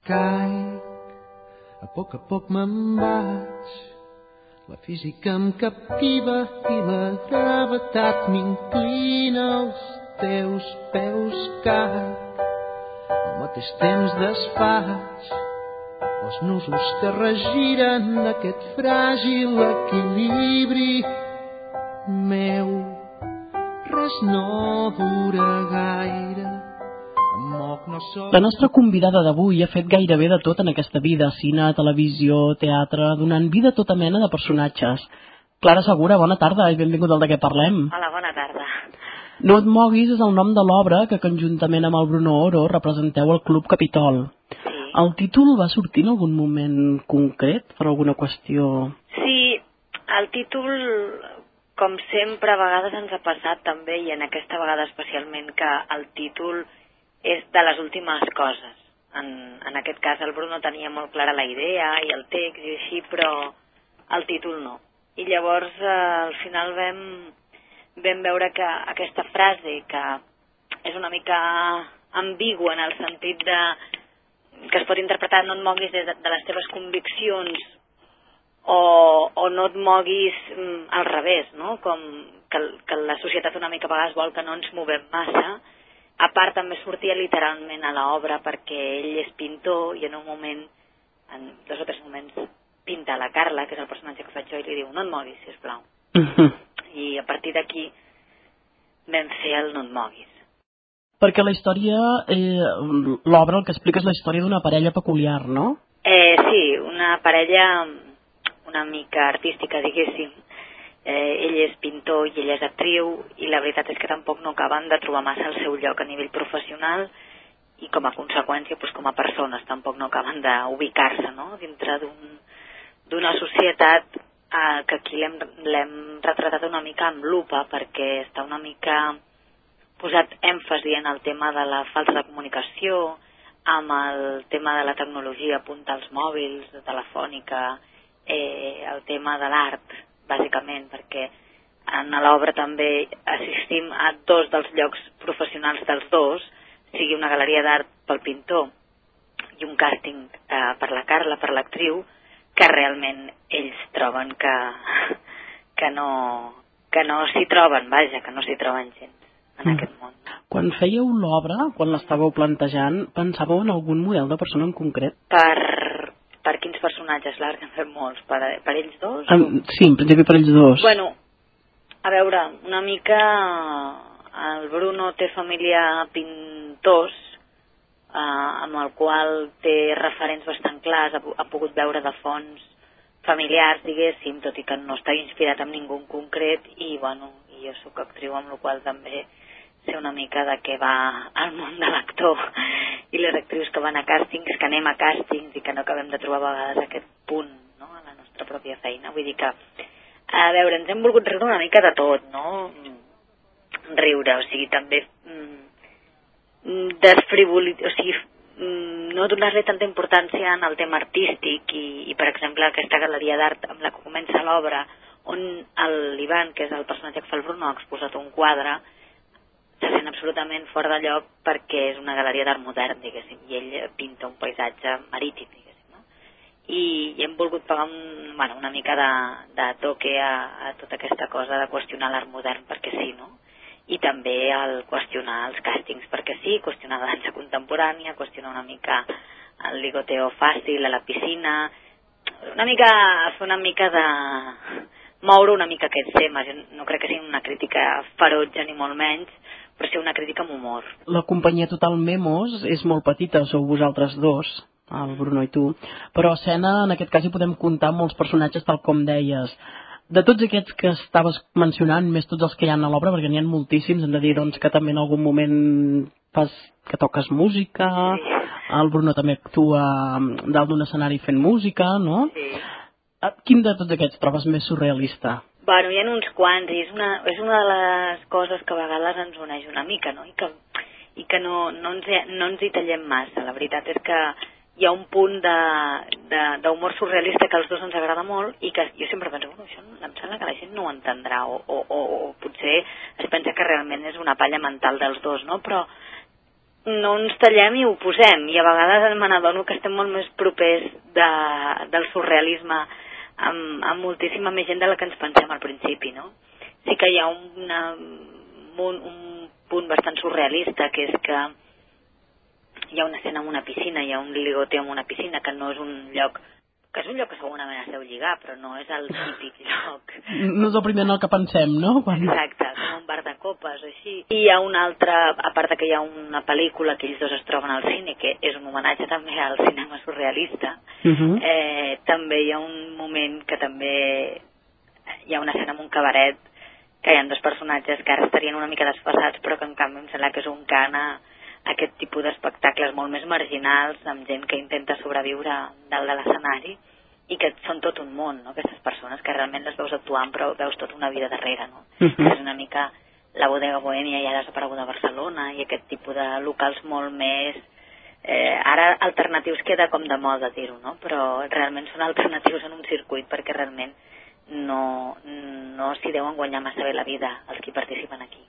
Caic, a poc me'n vaig. La física em captiva i la gravetat m'inclina als teus peus. Caic, al mateix temps desfaig els nusos que regiren aquest fràgil equilibri meu. Res no dura gaire. La nostra convidada d'avui ha fet gairebé de tot en aquesta vida: cine, televisió, teatre, donant vida a tota mena de personatges. Clara Segura, bona tarda i benvingut al De què parlem. Hola, bona tarda. No et moguis és el nom de l'obra que conjuntament amb el Bruno Oro representeu al Club Capitol. Sí. El títol va sortir en algun moment concret, per alguna qüestió? Sí, el títol, com sempre, a vegades ens ha passat també, i en aquesta vegada especialment, que el títol és de les últimes coses. En aquest cas el Bruno tenia molt clara la idea i el text i així, però el títol no. I llavors al final vam veure que aquesta frase, que és una mica ambigua en el sentit de que es pot interpretar no et moguis de les teves conviccions o no et moguis al revés, no? Com que la societat una mica a vegades vol que no ens movem massa. A part també sortia literalment a l'obra perquè ell és pintor i en un moment, en 2 o 3 moments, pinta la Carla, que és el personatge que faig jo, i li diu no et moguis, sisplau. I a partir d'aquí vam fer el no et moguis. Perquè la història, l'obra el que explica és la història d'una parella peculiar, no? Sí, una parella una mica artística, diguéssim. Ell és pintor i ella és actriu i la veritat és que tampoc no acaben de trobar massa el seu lloc a nivell professional i com a conseqüència, doncs, com a persones tampoc no acaben d'ubicar-se, no? Dintre d'una societat que aquí l'hem retratat una mica amb lupa perquè està una mica posat èmfasi en el tema de la falta de comunicació, amb el tema de la tecnologia, apunta als mòbils, de telefònica, el tema de l'art, bàsicament, perquè en l'obra també assistim a 2 dels llocs professionals dels 2, sigui una galeria d'art pel pintor i un càsting per la Carla, per l'actriu, que realment ells troben que no s'hi troben, vaja, que no s'hi troben gens en aquest món. Quan fèieu l'obra, quan l'estàveu plantejant, pensàveu en algun model de persona en concret? Per quins personatges? L'art en fem molts. Per ells 2? Sí, en principi per ells 2. Bueno, a veure, una mica el Bruno té família pintors amb el qual té referents bastant clars, ha pogut veure de fonts familiars, diguéssim, tot i que no està inspirat en ningú en concret, i bueno, jo sóc actriu, amb la qual també sé una mica de què va el món de l'actor i les actrius que van a càstings, que anem a càstings i que no acabem de trobar a vegades aquest punt, no?, a la nostra pròpia feina. Vull dir que, a veure, ens hem volgut riure una mica de tot, no? Riure, o sigui, també desfrivolitzar, o sigui, no donar-li tanta importància en el tema artístic i per exemple, aquesta galeria d'art amb la que comença l'obra, on l'Ivan, que és el personatge que fa el Bruno, ha exposat un quadre, se sent absolutament fora de lloc perquè és una galeria d'art modern, diguéssim, i ell pinta un paisatge marítim, diguéssim, no? I hem volgut pagar una mica de toque a tota aquesta cosa de qüestionar l'art modern perquè sí, no? I també el qüestionar els càstings perquè sí, qüestionar la dansa contemporània, qüestionar una mica el ligoteo fàcil a la piscina, fer una mica de moure una mica aquests temes. Jo no crec que sigui una crítica ferotge ni molt menys, però sí una crítica amb humor. La companyia Total Memos és molt petita, sou vosaltres 2, el Bruno i tu, però a escena en aquest cas hi podem comptar molts personatges tal com deies. De tots aquests que estaves mencionant, més tots els que hi ha a l'obra, perquè n'hi ha moltíssims, hem de dir doncs, que també en algun moment que toques música, sí. El Bruno també actua dalt d'un escenari fent música, no? Sí. Quin de tots aquests trobes més surrealista? Bueno, hi ha uns quants, i és una de les coses que a vegades ens uneix una mica, no? I que no ens hi tallem massa. La veritat és que hi ha un punt d'humor surrealista que als 2 ens agrada molt i que jo sempre penso, això em sembla que la gent no ho entendrà o potser es pensa que realment és una palla mental dels 2, no? Però no ens tallem i ho posem, i a vegades me n'adono que estem molt més propers del surrealisme amb moltíssima més gent de la que ens pensem al principi, no? Sí que hi ha un punt bastant surrealista, que és que hi ha una escena en una piscina, hi ha un ligoteo en una piscina, que no és un lloc, que és un lloc que segurament es deu lligar, però no és el típic lloc. No és el primer en el que pensem, no? Exacte, com un bar de copes o així. I hi ha una altra, a part que hi ha una pel·lícula que ells dos es troben al cine, que és un homenatge també al cinema surrealista, també hi ha un moment que també hi ha una escena en un cabaret, que hi ha dos personatges que ara estarien una mica desfasats, però que en canvi em sembla que és un cant a aquest tipus d'espectacles molt més marginals, amb gent que intenta sobreviure dalt de l'escenari, i que són tot un món, no? Aquestes persones que realment les veus actuant, però veus tota una vida darrere, no? És una mica la Bodega Bohèmia, i ara ha desaparegut a Barcelona, i aquest tipus de locals molt més... ara alternatius queda com de moda dir-ho, no? Però realment són alternatius en un circuit, perquè realment no s'hi deuen guanyar massa bé la vida els que participen aquí.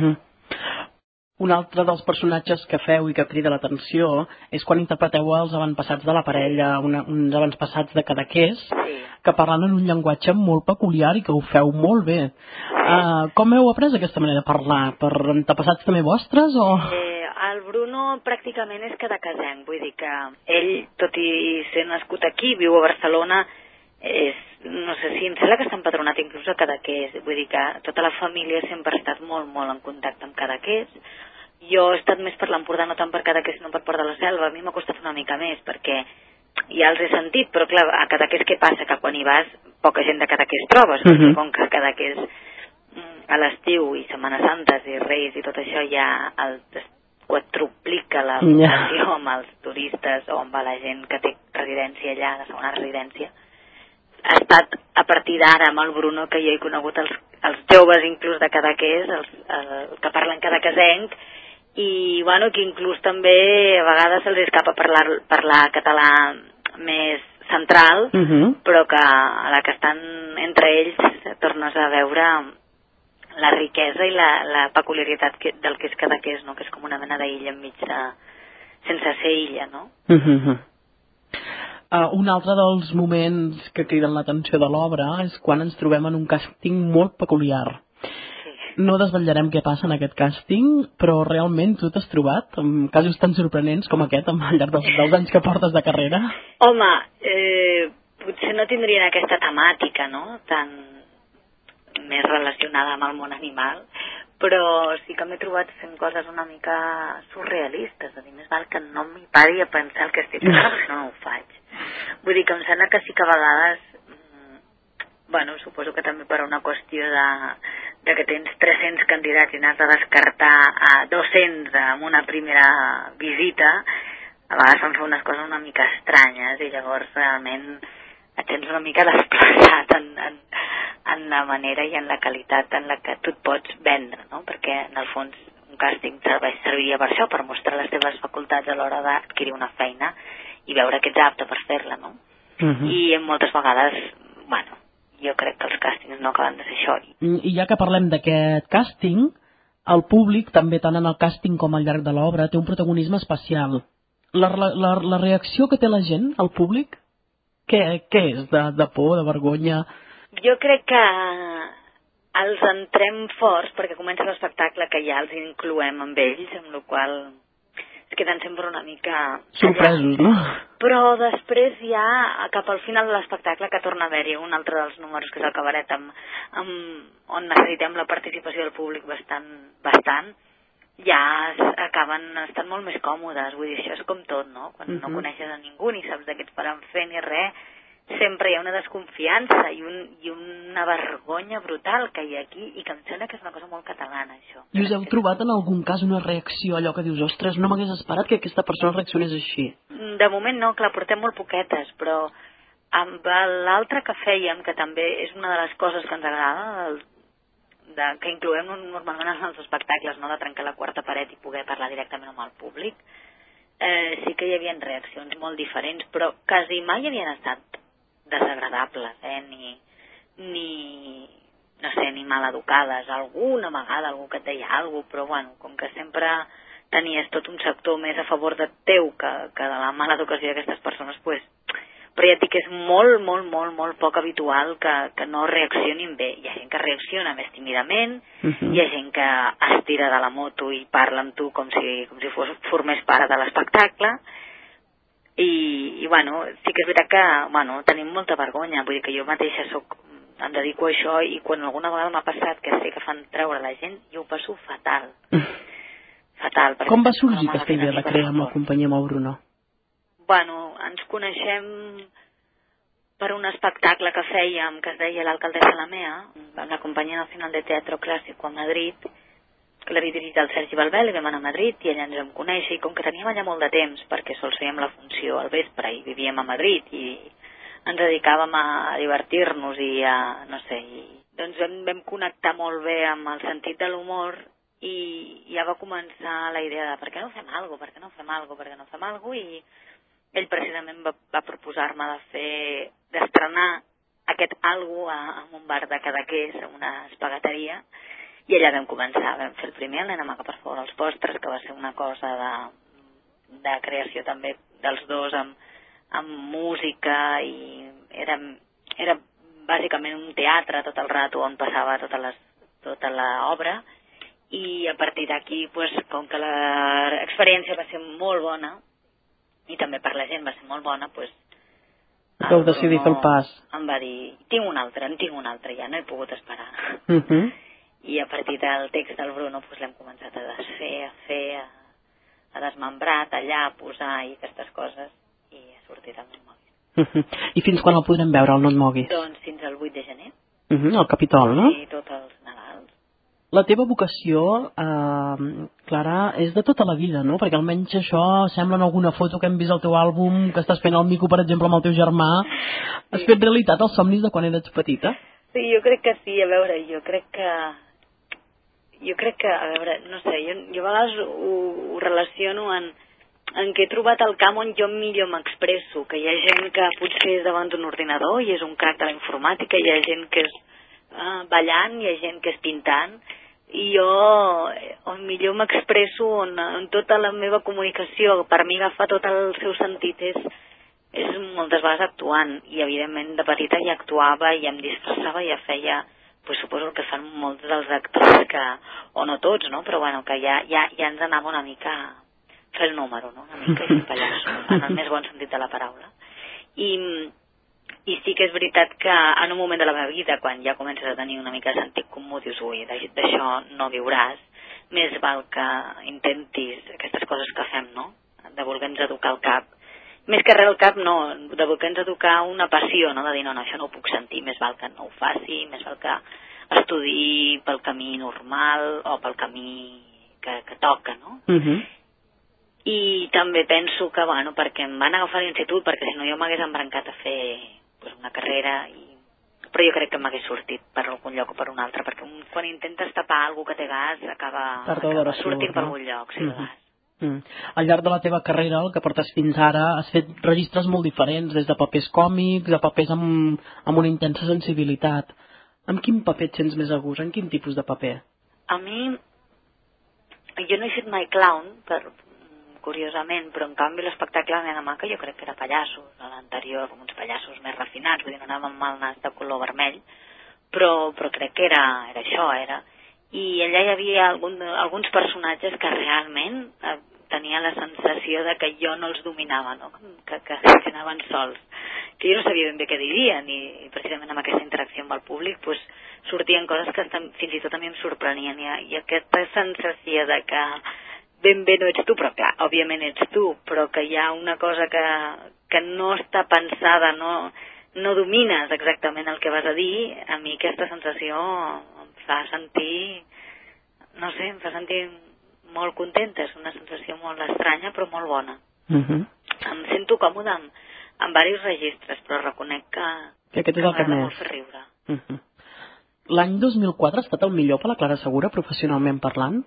Un altre dels personatges que feu i que crida l'atenció és quan interpreteu els avantpassats de la parella, uns avantpassats de Cadaqués, que parlen en un llenguatge molt peculiar i que ho feu molt bé. Com heu après aquesta manera de parlar? Per antepassats també vostres o...? El Bruno pràcticament és cadaquesenc, vull dir que ell, tot i ser nascut aquí, viu a Barcelona, no sé si em sembla que està empadronat inclús a Cadaqués, vull dir que tota la família sempre ha estat molt, molt en contacte amb Cadaqués. Jo he estat més per l'Empordà, no tant per Cadaqués sinó per Port de la Selva. A mi m'ha costat una mica més perquè ja els he sentit, però clar, a Cadaqués què passa? Que quan hi vas poca gent de Cadaqués trobes, perquè com que Cadaqués a l'estiu i Setmanes Santes i Reis i tot això ja es quadruplica la població amb els turistes o amb la gent que té residència allà, de segona residència. Ha estat a partir d'ara amb el Bruno que jo he conegut els joves inclús de Cadaqués, que parlen cadaquesenc, i bueno, que inclús també a vegades se'ls escapa parlar català més central, però que a la que estan entre ells tornes a veure la riquesa i la peculiaritat del que és Cadaqués, no? Que és com una mena d'illa enmig sense ser illa, no? Un altre dels moments que criden l'atenció de l'obra és quan ens trobem en un càsting molt peculiar. No desvetllarem què passa en aquest càsting, però realment tu t'has trobat amb casos tan sorprenents com aquest al llarg dels anys que portes de carrera? Home, potser no tindrien aquesta temàtica, no?, tan més relacionada amb el món animal, però sí que m'he trobat fent coses una mica surrealistes, a dir, més val que no m'hi pari a pensar el que estic fent, perquè no ho faig. Vull dir que em sembla que sí que a vegades, bueno, suposo que també per una qüestió de que tens 300 candidats i n'has de descartar a 200 en una primera visita, a vegades fan fer unes coses una mica estranyes i llavors realment et tens una mica desplaçat en la manera i en la qualitat en la que tu et pots vendre, no? Perquè en el fons un càsting serviria per això, per mostrar les teves facultats a l'hora d'adquirir una feina i veure que ets apte per fer-la, no? I moltes vegades, bueno, jo crec que els càstings no acaben de ser això. I ja que parlem d'aquest càsting, el públic, també tant en el càsting com al llarg de l'obra, té un protagonisme especial. La reacció que té la gent, el públic, què és? De por, de vergonya? Jo crec que els entrem forts perquè comença l'espectacle que ja els incloem amb ells, amb la qual es queden sempre una mica sorpresos, no? Però després ja, cap al final de l'espectacle, que torna a haver-hi un altre dels números, que és el cabaret, on necessitem la participació del públic bastant, ja acaben estant molt més còmodes. Vull dir, això és com tot, no? Quan no coneixes a ningú ni saps de què et faran fer ni res, sempre hi ha una desconfiança i una vergonya brutal que hi ha aquí i que em sembla que és una cosa molt catalana, això. I us heu trobat en algun cas una reacció, allò que dius, ostres, no m'hagués esperat que aquesta persona reaccionés així? De moment no, clar, portem molt poquetes, però amb l'altre que fèiem, que també és una de les coses que ens agrada, que incloem normalment en els espectacles, no?, de trencar la quarta paret i poder parlar directament amb el públic, sí que hi havia reaccions molt diferents, però quasi mai havien estat desagradables, ni no sé, ni mal educades. Alguna vegada algú que et deia alguna cosa, però bueno, com que sempre tenies tot un sector més a favor de teu que de la mala educació d'aquestes persones, pues, però ja et dic que és molt poc habitual que no reaccionin bé. Hi ha gent que reacciona més tímidament, hi ha gent que es tira de la moto i parla amb tu com si formés part de l'espectacle, i bueno, sí que és veritat que tenim molta vergonya, vull dir que jo mateixa em dedico a això, i quan alguna vegada m'ha passat que sé que fan treure la gent, jo ho passo fatal. Fatal. Com va sorgir aquesta idea de crear amb la companyia amb el Bruno? Bueno, ens coneixem per un espectacle que fèiem que es deia L'Alcaldessa Lamea, amb la Companyia Nacional de Teatro Clásico a Madrid, que l'havia dirigit el Sergi Balbel, i vam anar a Madrid i ella ens vam conèixer, i com que teníem allà molt de temps, perquè sols fèiem la funció al vespre i vivíem a Madrid i ens dedicàvem a divertir-nos i a, no sé, doncs vam connectar molt bé amb el sentit de l'humor, i ja va començar la idea de per què no fem alguna cosa, i ell precisament va proposar-me d'estrenar aquest alguna cosa en un bar de Cadaqués, en una espagueteria, i allà vam començar, vam fer el primer, el nen amaga per fora els postres, que va ser una cosa de creació també dels dos, amb música, i era bàsicament un teatre tot el rato on passava tota l'obra, i a partir d'aquí, pues, com que l'experiència va ser molt bona, i també per la gent va ser molt bona, pues, vau decidir fer el pas. Em va dir, en tinc un altre, ja no he pogut esperar. I a partir del text del Bruno pues, l'hem començat a desfer, a desmembrar, a tallar, a posar i aquestes coses, i ha sortit el No et moguis. I fins quan el podrem veure, el No et moguis? Doncs fins al 8 de gener. Al Capitol, no? I tots els Nadals. La teva vocació, Clara, és de tota la vida, no? Perquè almenys això sembla en alguna foto que hem vist al teu àlbum, que estàs fent el mico, per exemple, amb el teu germà. Has fet realitat els somnis de quan eres petita? Sí, jo crec que sí. A veure, jo crec que, a veure, no sé, jo a vegades ho relaciono en que he trobat el camp on jo millor m'expresso, que hi ha gent que potser és davant d'un ordinador i és un crac de la informàtica, hi ha gent que és ballant, hi ha gent que és pintant, i jo on millor m'expresso, on tota la meva comunicació per mi agafa tot el seu sentit és moltes vegades actuant, i evidentment de petita ja actuava, ja em disfressava, ja feia, pues suposo el que fan molts dels actors, o no tots, no? Però bueno, que ja ens anava una mica a fer el número, no? Una mica així pallasso, en el més bon sentit de la paraula. I sí que és veritat que en un moment de la meva vida, quan ja comences a tenir una mica de sentit comú, dius, ui, d'això no viuràs, més val que intentis aquestes coses que fem, no? De voler-nos educar el cap. Més que res el cap, no, de voler-nos educar una passió, no? De dir, no, això no ho puc sentir, més val que no ho faci, més val que estudiï pel camí normal o pel camí que toca, no? I també penso que, bueno, perquè em van agafar a l'institut, perquè si no jo m'hagués embrancat a fer pues, una carrera, però jo crec que m'hagués sortit per algun lloc o per un altre, perquè quan intentes tapar alguna que té gas acaba sortint per algun lloc, sí, gas. Al llarg de la teva carrera, el que portes fins ara, has fet registres molt diferents, des de papers còmics a papers amb una intensa sensibilitat. Amb quin paper et sents més a gust? En quin tipus de paper? A mi, jo no he fet mai clown, curiosament, però en canvi l'espectacle de Nena Maca jo crec que era pallassos, a l'anterior, uns pallassos més refinats, vull dir, no anàvem amb el nas de color vermell, però crec que era això, i allà hi havia alguns personatges que realment tenia la sensació de que jo no els dominava, no? que anaven sols, que jo no sabia ben bé què dirien, i precisament amb aquesta interacció amb el públic pues, sortien coses que fins i tot a mi em sorprenien, i aquesta sensació de que ben bé no ets tu, però clar, òbviament ets tu, però que hi ha una cosa que no està pensada, no domines exactament el que vas a dir, a mi aquesta sensació em fa sentir, no sé, em fa sentir molt contenta, és una sensació molt estranya però molt bona. Em sento còmoda en diversos registres, però reconec que aquest és el que m'agrada molt fer riure. L'any 2004 ha estat el millor per la Clara Segura, professionalment parlant?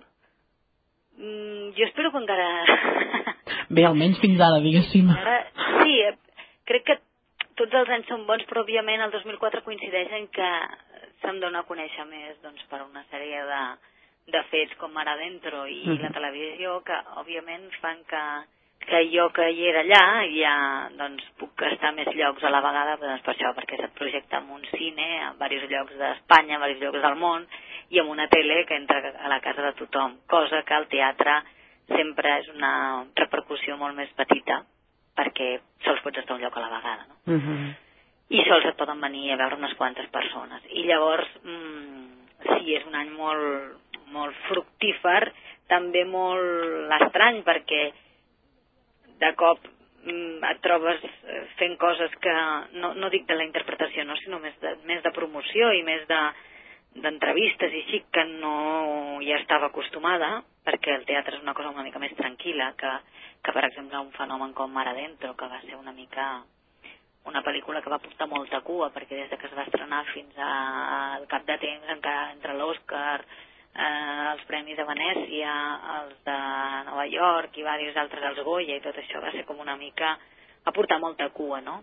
Jo espero que encara... Bé, almenys fins ara, diguéssim. Sí, crec que tots els anys són bons, però òbviament el 2004 coincideix en que se'm dona a conèixer més per una sèrie de fets com Mar Adentro i la televisió, que òbviament fan que jo que hi era allà ja doncs, puc estar més llocs a la vegada, doncs, per això, perquè se't projecta en un cine, en diversos llocs d'Espanya, en diversos llocs del món, i amb una tele que entra a la casa de tothom, cosa que al teatre sempre és una repercussió molt més petita, perquè sols pots estar a un lloc a la vegada, no? I sols et poden venir a veure unes quantes persones. I llavors, sí, és un any molt fructífer, també molt estrany, perquè de cop et trobes fent coses que, no dic de la interpretació, no, sinó més de promoció i més d'entrevistes i així, que no hi estava acostumada, perquè el teatre és una cosa una mica més tranquil·la que per exemple, un fenomen com Mar Adentro, que va ser una mica una pel·lícula que va portar molta cua, perquè des que es va estrenar fins al cap de temps, entre l'Oscar, els Premis de Venècia, els de Nova York i diversos altres, els Goya, i tot això va ser com una mica, va portar molta cua, no?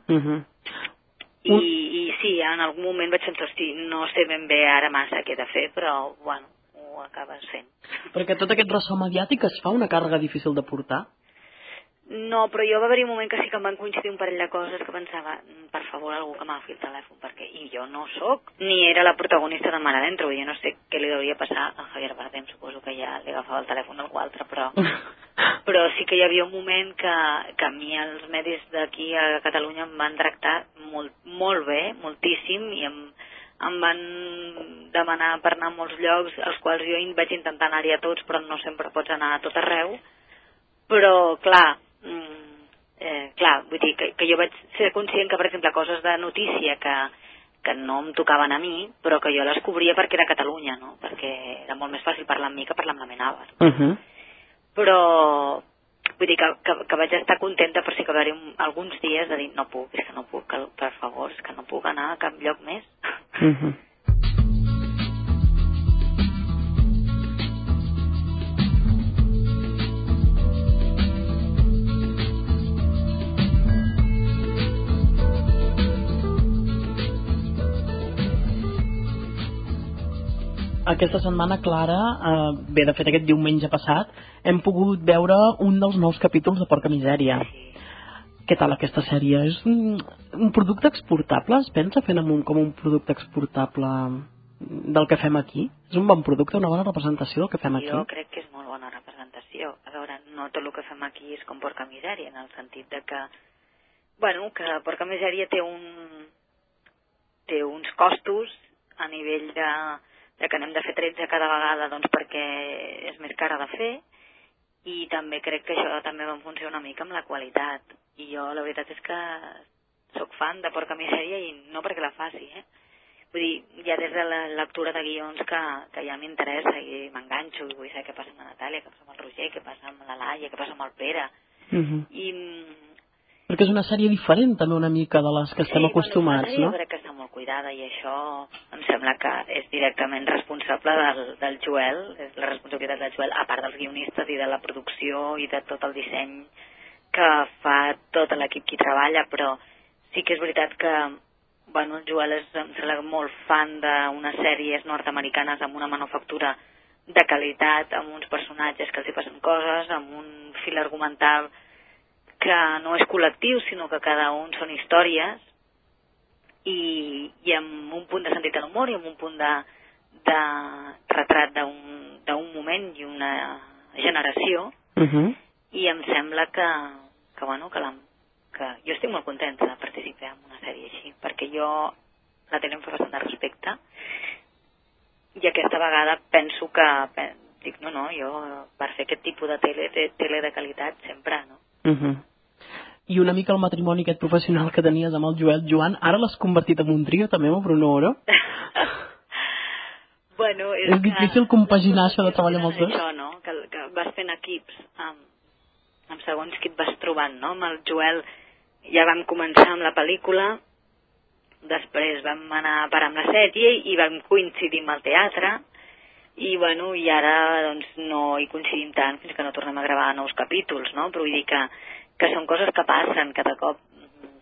I sí, en algun moment vaig pensar, hosti, no sé ben bé ara massa què he de fer, però, bueno, ho acabes fent. Perquè tot aquest ressò mediàtic es fa una càrrega difícil de portar? No, però jo va haver-hi un moment que sí que em van coincidir un parell de coses que pensava, per favor, algú que m'agafi el telèfon, perquè i jo no sóc, ni era la protagonista de Mar Adentro, jo no sé què li hauria passar a Javier Bardem, suposo que ja li agafava el telèfon d'algú altre, però sí que hi havia un moment que a mi els medis d'aquí a Catalunya em van tractar molt bé, moltíssim, i em van demanar per anar a molts llocs, als quals jo vaig intentar anar-hi a tots, però no sempre pots anar a tot arreu, però clar, vull dir que jo vaig ser conscient que, per exemple, coses de notícia que no em tocaven a mi, però que jo les cobria perquè era Catalunya, no? Perquè era molt més fàcil parlar amb mi que parlar amb la meva àvia. Però vull dir que vaig estar contenta, però sí que va haver alguns dies de dir, no puc, és que no puc, per favor, és que no puc anar a cap lloc més. Aquesta setmana, Clara, bé, de fet aquest diumenge passat, hem pogut veure un dels nous capítols de Porca Misèria. Què tal aquesta sèrie? És un producte exportable? Es pensa fent com un producte exportable del que fem aquí? És un bon producte, una bona representació del que fem aquí? Jo crec que és molt bona representació. A veure, no tot el que fem aquí és com Porca Misèria, en el sentit de que, bueno, que Porca Misèria té uns costos a nivell de que n'hem de fer 13 cada vegada, doncs perquè és més cara de fer, i també crec que això també va funcionar una mica amb la qualitat. I jo la veritat és que sóc fan de Porca Misèria, i no perquè la faci, vull dir, ja des de la lectura de guions que ja m'interessa i m'enganxo i vull saber què passa amb la Natàlia, què passa amb el Roger, què passa amb la Laia, què passa amb el Pere. Perquè és una sèrie diferent també una mica de les que estem acostumats, no? Jo crec que està molt cuidada, i això em sembla que és directament responsable del Joel, és la responsabilitat del Joel, a part dels guionistes i de la producció i de tot el disseny que fa tot l'equip que hi treballa, però sí que és veritat que, bueno, el Joel em sembla molt fan d'unes sèries nord-americanes amb una manufactura de qualitat, amb uns personatges que els hi passen coses, amb un fil argumental que no és col·lectiu, sinó que cada un són històries, i amb un punt de sentit de l'humor i amb un punt de retrat d'un moment i una generació, i em sembla que jo estic molt contenta de participar en una sèrie així, perquè jo la tele em fa bastant de respecte, i aquesta vegada penso que dic, no, jo per fer aquest tipus de tele de qualitat sempre, no? I una mica el matrimoni aquest professional que tenies amb el Joan, ara l'has convertit en un trio també amb Bruno Oro? Bueno, és difícil compaginar això de treballar amb els dos? Això, no? Que vas fent equips amb segons qui et vas trobant, no? Amb el Joel ja vam començar amb la pel·lícula, després vam anar a parar amb la sèrie i vam coincidir amb el teatre, i bueno, i ara doncs no hi coincidim tant fins que no tornem a gravar nous capítols, no? Però vull dir que són coses que passen, que de cop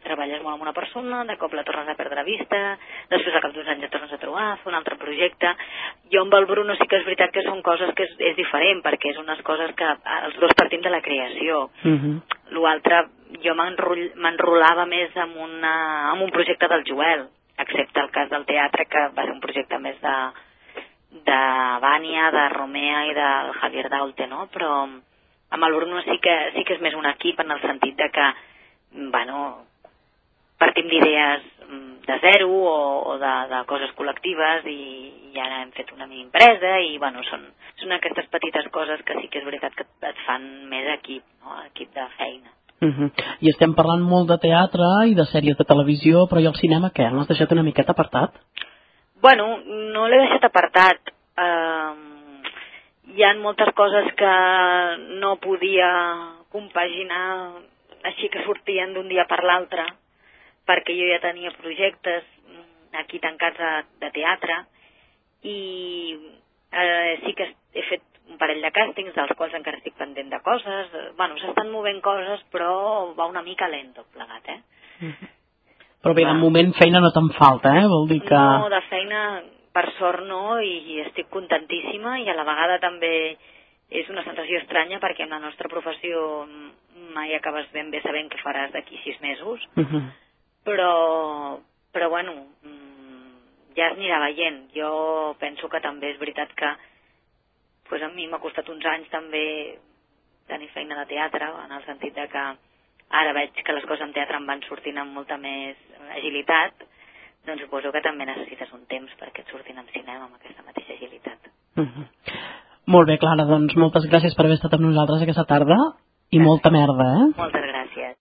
treballes molt amb una persona, de cop la tornes a perdre vista, després al cap d'uns anys et tornes a trobar, fer un altre projecte. Jo amb el Bruno sí que és veritat que són coses que és diferent, perquè és unes coses que els dos partim de la creació. L'altre, jo m'enrolava més amb un projecte del Joel, excepte el cas del teatre, que va ser un projecte més de Vània, de Romea i del Javier Daulte, no? Però amb el Bruno sí que és més un equip, en el sentit de que, bueno, partim d'idees de zero o de coses col·lectives i ara hem fet una mini empresa i, bueno, són aquestes petites coses que sí que és veritat que et fan més equip, no? Equip de feina. I estem parlant molt de teatre i de sèries de televisió, però i el cinema què? L'has deixat una miqueta apartat? Bueno, no l'he deixat apartat. Hi ha moltes coses que no podia compaginar així que sortien d'un dia per l'altre, perquè jo ja tenia projectes aquí tancats de teatre i sí que he fet un parell de càstings dels quals encara estic pendent de coses. Bueno, s'estan movent coses, però va una mica lent tot plegat, Però bé, de moment feina no te'n falta, Vol dir que... No, de feina per sort no, i estic contentíssima, i a la vegada també és una sensació estranya perquè en la nostra professió mai acabes ben bé sabent què faràs d'aquí 6 mesos, però bueno, ja es anirà veient. Jo penso que també és veritat que pues a mi m'ha costat uns anys també tenir feina de teatre, en el sentit de que ara veig que les coses en teatre em van sortint amb molta més agilitat, doncs suposo que també necessites un temps perquè et surtin en cinema amb aquesta mateixa agilitat. Molt bé, Clara, doncs moltes gràcies per haver estat amb nosaltres aquesta tarda i molta merda, Moltes gràcies.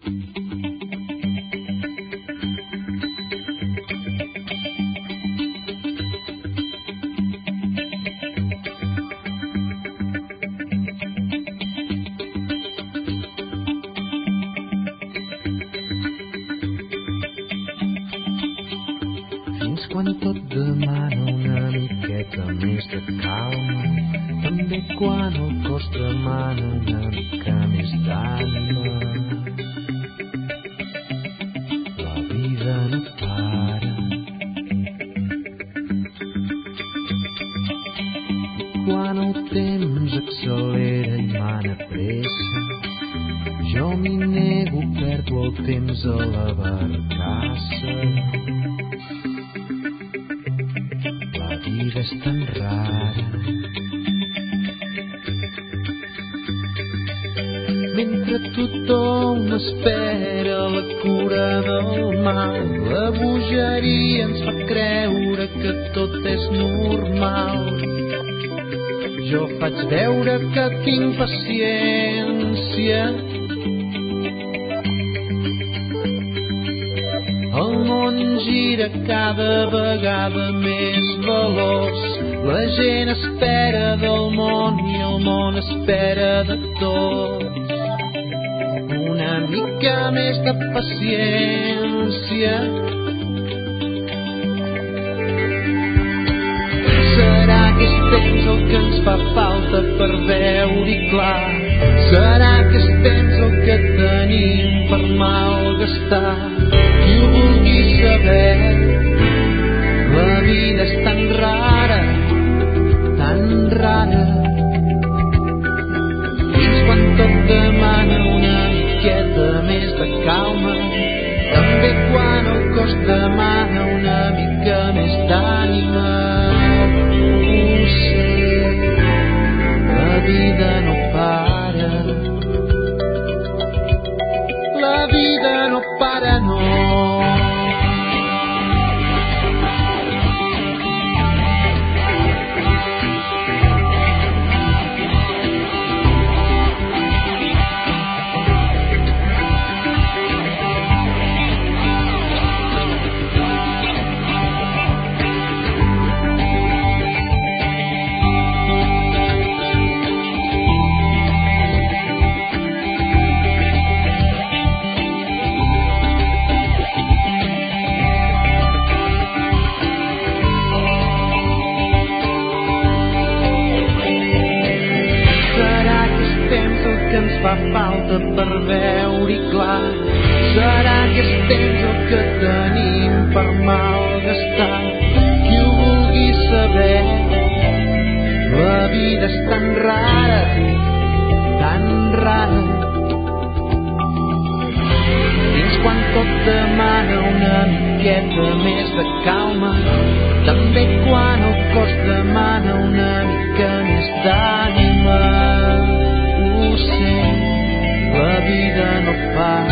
Quan tot demana una miqueta més de calma, també quan el cos demana una mica més d'ànima. La vida no para, i quan el temps accelera i mana pressa, jo m'hi nego, perdo el temps a la barcassa. La vida és tan rara. Mentre tothom espera la cura del mal, la bogeria ens fa creure que tot és normal. Jo faig veure que tinc paciència. El món gira cada vegada més veloç. La gent espera del món i el món espera de tots. Una mica més de paciència. Serà que és temps el que ens fa falta per veure-hi clar? Serà que és temps el que tenim per malgastar? Qui ho vulgui saber, la vida és tan rara, tan rara. Fins quan tot demana una miqueta més de calma, també quan el cos demana una mica més d'ànima. Ho sé, la vida no para, la vida no para, no. Fa falta per veure-hi clar. Serà que és demana una miqueta més de calma, també quan el cos demana una mica més d'ànima. Ho sé, la vida no para.